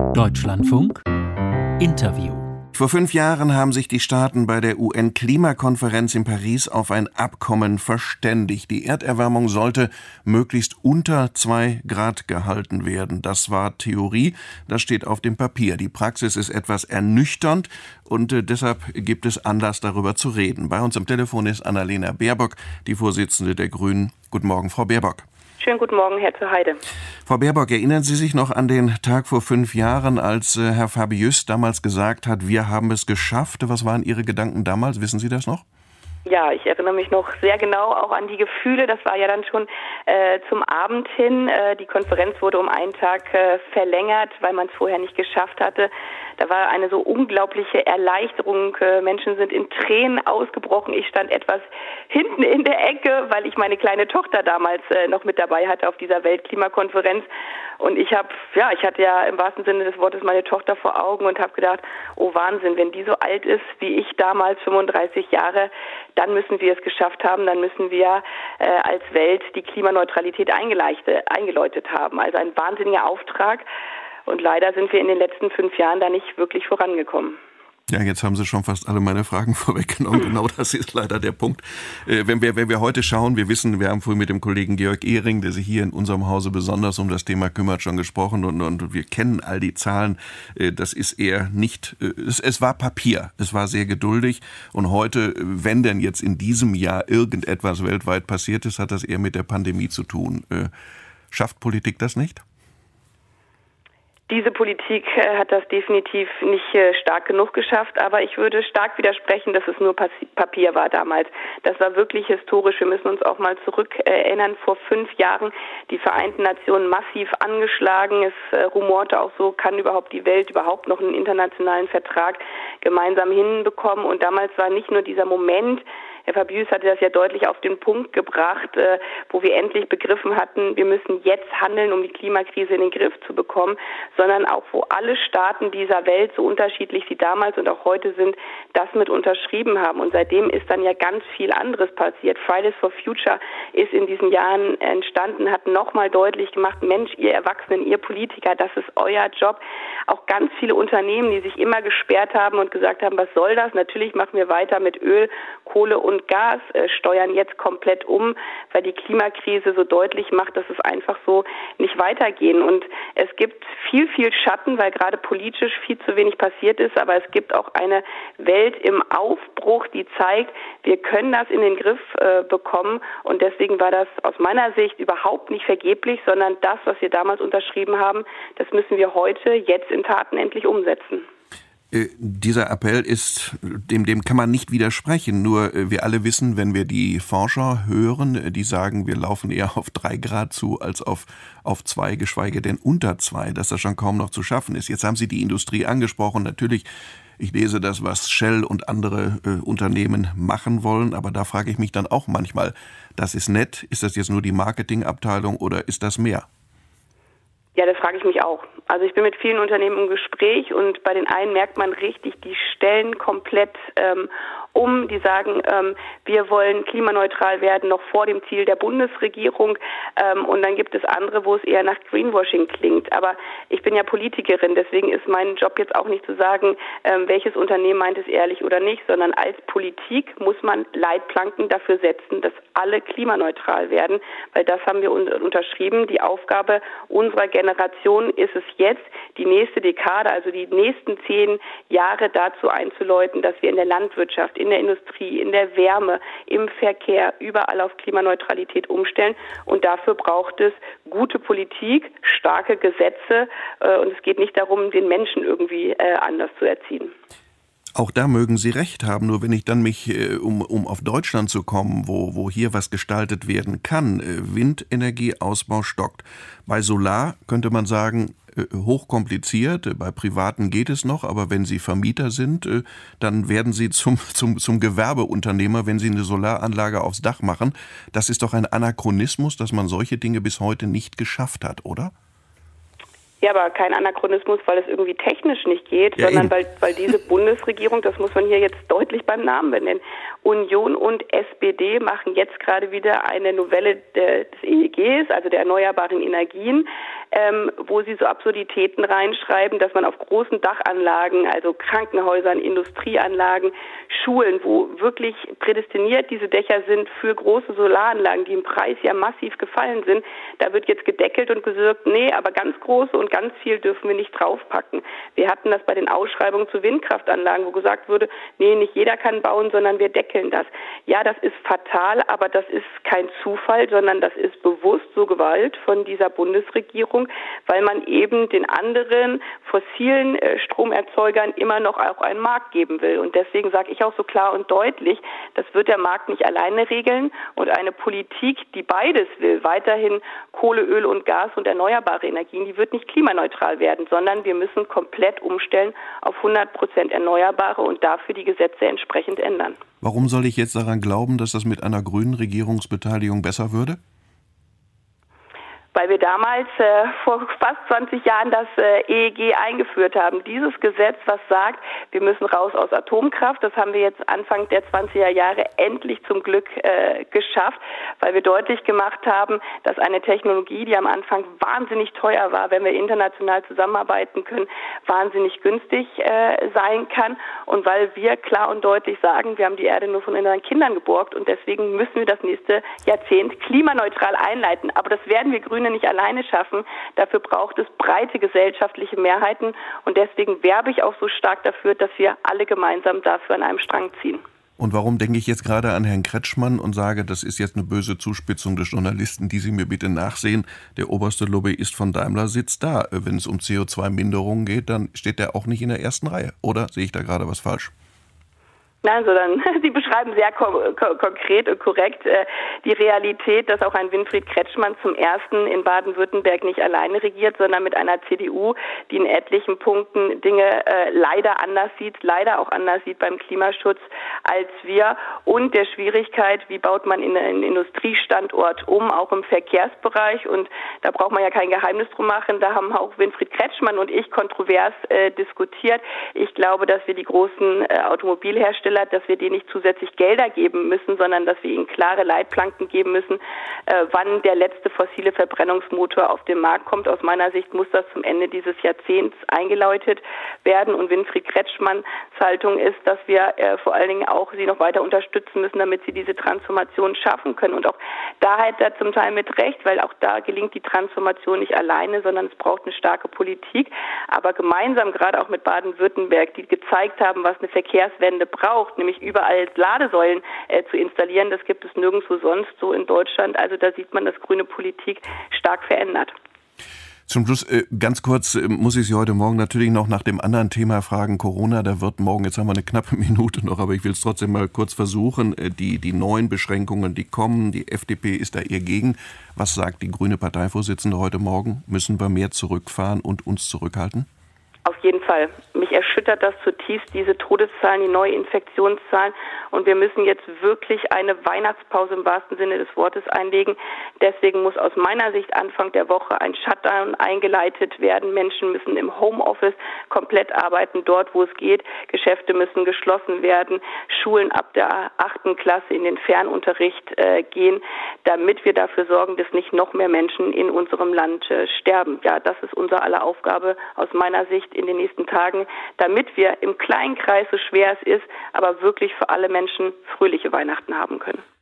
Deutschlandfunk Interview. Vor 5 Jahren haben sich die Staaten bei der UN-Klimakonferenz in Paris auf ein Abkommen verständigt. Die Erderwärmung sollte möglichst unter 2 Grad gehalten werden. Das war Theorie, das steht auf dem Papier. Die Praxis ist etwas ernüchternd und deshalb gibt es Anlass, darüber zu reden. Bei uns am Telefon ist Annalena Baerbock, die Vorsitzende der Grünen. Guten Morgen, Frau Baerbock. Schönen guten Morgen, Herr zur Heide. Frau Baerbock, erinnern Sie sich noch an den Tag vor 5 Jahren, als Herr Fabius damals gesagt hat, wir haben es geschafft? Was waren Ihre Gedanken damals? Wissen Sie das noch? Ja, ich erinnere mich noch sehr genau auch an die Gefühle. Das war ja dann schon zum Abend hin. Die Konferenz wurde um einen Tag verlängert, weil man es vorher nicht geschafft hatte. Da war eine so unglaubliche Erleichterung. Menschen sind in Tränen ausgebrochen. Ich stand etwas hinten in der Ecke, weil ich meine kleine Tochter damals noch mit dabei hatte auf dieser Weltklimakonferenz. Und ich hatte ja im wahrsten Sinne des Wortes meine Tochter vor Augen und habe gedacht, oh Wahnsinn, wenn die so alt ist wie ich damals, 35 Jahre, dann müssen wir es geschafft haben, dann müssen wir als Welt die Klimaneutralität eingeläutet haben. Also ein wahnsinniger Auftrag. Und leider sind wir in den letzten 5 Jahren da nicht wirklich vorangekommen. Ja, jetzt haben Sie schon fast alle meine Fragen vorweggenommen. Genau das ist leider der Punkt. Wenn wir heute schauen, wir haben vorhin mit dem Kollegen Georg Ehring, der sich hier in unserem Hause besonders um das Thema kümmert, schon gesprochen und wir kennen all die Zahlen. Das ist eher nicht, es war Papier, es war sehr geduldig und heute, wenn denn jetzt in diesem Jahr irgendetwas weltweit passiert ist, hat das eher mit der Pandemie zu tun. Schafft Politik das nicht? Diese Politik hat das definitiv nicht stark genug geschafft, aber ich würde stark widersprechen, dass es nur Papier war damals. Das war wirklich historisch. Wir müssen uns auch mal zurück erinnern, vor 5 Jahren die Vereinten Nationen massiv angeschlagen. Es rumorte auch so, kann überhaupt die Welt überhaupt noch einen internationalen Vertrag gemeinsam hinbekommen? Und damals war nicht nur dieser Moment, Herr Fabius hatte das ja deutlich auf den Punkt gebracht, wo wir endlich begriffen hatten, wir müssen jetzt handeln, um die Klimakrise in den Griff zu bekommen, sondern auch, wo alle Staaten dieser Welt, so unterschiedlich sie damals und auch heute sind, das mit unterschrieben haben. Und seitdem ist dann ja ganz viel anderes passiert. Fridays for Future ist in diesen Jahren entstanden, hat nochmal deutlich gemacht, Mensch, ihr Erwachsenen, ihr Politiker, das ist euer Job. Auch ganz viele Unternehmen, die sich immer gesperrt haben und gesagt haben, was soll das? Natürlich machen wir weiter mit Öl, Kohle und Gas, steuern jetzt komplett um, weil die Klimakrise so deutlich macht, dass es einfach so nicht weitergehen. Und es gibt viel Schatten, weil gerade politisch viel zu wenig passiert ist, aber es gibt auch eine Welt im Aufbruch, die zeigt, wir können das in den Griff bekommen und deswegen war das aus meiner Sicht überhaupt nicht vergeblich, sondern das, was wir damals unterschrieben haben, das müssen wir heute jetzt in Taten endlich umsetzen. Dieser Appell ist, dem kann man nicht widersprechen. Nur wir alle wissen, wenn wir die Forscher hören, die sagen, wir laufen eher auf 3 Grad zu als auf 2, geschweige denn unter 2, dass das schon kaum noch zu schaffen ist. Jetzt haben Sie die Industrie angesprochen. Natürlich, ich lese das, was Shell und andere Unternehmen machen wollen, aber da frage ich mich dann auch manchmal, das ist nett, ist das jetzt nur die Marketingabteilung oder ist das mehr? Ja, das frage ich mich auch. Also ich bin mit vielen Unternehmen im Gespräch und bei den einen merkt man richtig, die stellen komplett um. Die sagen, wir wollen klimaneutral werden, noch vor dem Ziel der Bundesregierung. Und dann gibt es andere, wo es eher nach Greenwashing klingt. Aber ich bin ja Politikerin, deswegen ist mein Job jetzt auch nicht zu sagen, welches Unternehmen meint es ehrlich oder nicht, sondern als Politik muss man Leitplanken dafür setzen, dass alle klimaneutral werden, weil das haben wir unterschrieben. Die Aufgabe unserer Generation ist es jetzt, die nächste Dekade, also die nächsten 10 Jahre dazu einzuläuten, dass wir in der Landwirtschaft, in der Industrie, in der Wärme, im Verkehr überall auf Klimaneutralität umstellen. Und dafür braucht es gute Politik, starke Gesetze und es geht nicht darum, den Menschen irgendwie anders zu erziehen. Auch da mögen Sie recht haben, nur wenn ich dann mich, um auf Deutschland zu kommen, wo hier was gestaltet werden kann, Windenergieausbau stockt. Bei Solar könnte man sagen, hochkompliziert, bei Privaten geht es noch, aber wenn Sie Vermieter sind, dann werden Sie zum Gewerbeunternehmer, wenn Sie eine Solaranlage aufs Dach machen. Das ist doch ein Anachronismus, dass man solche Dinge bis heute nicht geschafft hat, oder? Ja, aber kein Anachronismus, weil es irgendwie technisch nicht geht, ja, sondern weil diese Bundesregierung, das muss man hier jetzt deutlich beim Namen benennen, Union und SPD machen jetzt gerade wieder eine Novelle des EEGs, also der erneuerbaren Energien, wo sie so Absurditäten reinschreiben, dass man auf großen Dachanlagen, also Krankenhäusern, Industrieanlagen, Schulen, wo wirklich prädestiniert diese Dächer sind für große Solaranlagen, die im Preis ja massiv gefallen sind, da wird jetzt gedeckelt und gesagt, nee, aber ganz große und ganz viel dürfen wir nicht draufpacken. Wir hatten das bei den Ausschreibungen zu Windkraftanlagen, wo gesagt wurde, nee, nicht jeder kann bauen, sondern wir deckeln das. Ja, das ist fatal, aber das ist kein Zufall, sondern das ist bewusst so gewollt von dieser Bundesregierung, weil man eben den anderen fossilen Stromerzeugern immer noch auch einen Markt geben will. Und deswegen sage ich auch so klar und deutlich, das wird der Markt nicht alleine regeln und eine Politik, die beides will, weiterhin Kohle, Öl und Gas und erneuerbare Energien, die wird nicht klimaneutral werden, sondern wir müssen komplett umstellen auf 100% Erneuerbare und dafür die Gesetze entsprechend ändern. Warum soll ich jetzt daran glauben, dass das mit einer grünen Regierungsbeteiligung besser würde? Weil wir damals vor fast 20 Jahren das EEG eingeführt haben. Dieses Gesetz, was sagt, wir müssen raus aus Atomkraft, das haben wir jetzt Anfang der 20er Jahre endlich zum Glück geschafft, weil wir deutlich gemacht haben, dass eine Technologie, die am Anfang wahnsinnig teuer war, wenn wir international zusammenarbeiten können, wahnsinnig günstig sein kann. Und weil wir klar und deutlich sagen, wir haben die Erde nur von unseren Kindern geborgt und deswegen müssen wir das nächste Jahrzehnt klimaneutral einleiten. Aber das werden wir Grüne nicht alleine schaffen. Dafür braucht es breite gesellschaftliche Mehrheiten und deswegen werbe ich auch so stark dafür, dass wir alle gemeinsam dafür an einem Strang ziehen. Und warum denke ich jetzt gerade an Herrn Kretschmann und sage, das ist jetzt eine böse Zuspitzung des Journalisten, die Sie mir bitte nachsehen. Der oberste Lobbyist von Daimler sitzt da. Wenn es um CO2-Minderungen geht, dann steht der auch nicht in der ersten Reihe. Oder sehe ich da gerade was falsch? Nein, sondern Sie beschreiben sehr konkret und korrekt die Realität, dass auch ein Winfried Kretschmann zum ersten in Baden-Württemberg nicht alleine regiert, sondern mit einer CDU, die in etlichen Punkten Dinge leider auch anders sieht beim Klimaschutz als wir und der Schwierigkeit, wie baut man in einen Industriestandort auch im Verkehrsbereich und da braucht man ja kein Geheimnis drum machen, da haben auch Winfried Kretschmann und ich kontrovers diskutiert. Ich glaube, dass wir die großen Automobilhersteller, dass wir denen nicht zusätzlich Gelder geben müssen, sondern dass wir ihnen klare Leitplanken geben müssen, wann der letzte fossile Verbrennungsmotor auf den Markt kommt. Aus meiner Sicht muss das zum Ende dieses Jahrzehnts eingeläutet werden und Winfried Kretschmanns Haltung ist, dass wir vor allen Dingen auch sie noch weiter unterstützen müssen, damit sie diese Transformation schaffen können. Und auch da hat er zum Teil mit Recht, weil auch da gelingt die Transformation nicht alleine, sondern es braucht eine starke Politik. Aber gemeinsam, gerade auch mit Baden-Württemberg, die gezeigt haben, was eine Verkehrswende braucht, nämlich überall Ladesäulen zu installieren. Das gibt es nirgendwo sonst so in Deutschland. Also da sieht man, dass grüne Politik stark verändert. Zum Schluss, ganz kurz, muss ich Sie heute Morgen natürlich noch nach dem anderen Thema fragen, Corona. Da wird morgen, jetzt haben wir eine knappe Minute noch, aber ich will es trotzdem mal kurz versuchen. Die neuen Beschränkungen, die kommen, die FDP ist da eher gegen. Was sagt die grüne Parteivorsitzende heute Morgen? Müssen wir mehr zurückfahren und uns zurückhalten? Auf jeden Fall. Mich erschüttert das zutiefst, diese Todeszahlen, die Neuinfektionszahlen. Und wir müssen jetzt wirklich eine Weihnachtspause im wahrsten Sinne des Wortes einlegen. Deswegen muss aus meiner Sicht Anfang der Woche ein Shutdown eingeleitet werden. Menschen müssen im Homeoffice komplett arbeiten, dort wo es geht. Geschäfte müssen geschlossen werden. Schulen ab der 8. Klasse in den Fernunterricht gehen, damit wir dafür sorgen, dass nicht noch mehr Menschen in unserem Land sterben. Ja, das ist unser aller Aufgabe aus meiner Sicht in den nächsten Tagen, damit wir im kleinen Kreis, so schwer es ist, aber wirklich für alle Menschen fröhliche Weihnachten haben können.